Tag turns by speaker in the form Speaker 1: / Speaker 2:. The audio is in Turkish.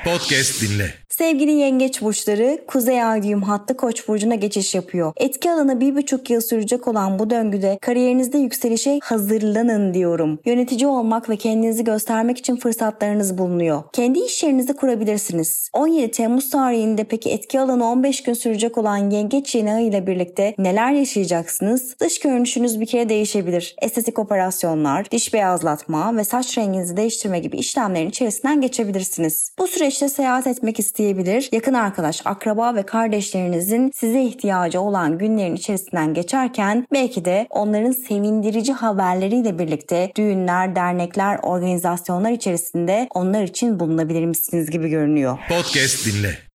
Speaker 1: Podcast dinle.
Speaker 2: Sevgili yengeç burçları, Kuzey Ay düğüm hattı Koç burcuna geçiş yapıyor. Etki alanı 1,5 yıl sürecek olan bu döngüde kariyerinizde yükselişe hazırlanın diyorum. Yönetici olmak ve kendinizi göstermek için fırsatlarınız bulunuyor. Kendi iş yerinizi kurabilirsiniz. 17 Temmuz tarihinde peki etki alanı 15 gün sürecek olan yengeç yeni ay ile birlikte neler yaşayacaksınız? Dış görünüşünüz bir kere değişebilir. Estetik operasyonlar, diş beyazlatma ve saç renginizi değiştirme gibi işlemlerin içerisinden geçebilirsiniz. Bu süreçte seyahat etmek isteyebilir. Yakın arkadaş, akraba ve kardeşlerinizin size ihtiyacı olan günlerin içerisinden geçerken belki de onların sevindirici haberleriyle birlikte düğünler, dernekler, organizasyonlar içerisinde onlar için bulunabilir misiniz gibi görünüyor.
Speaker 1: Podcast dinle.